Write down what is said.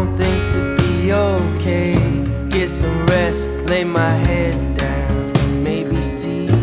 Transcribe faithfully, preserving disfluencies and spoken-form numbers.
want things to be okay. Get some rest, lay my head down, maybe see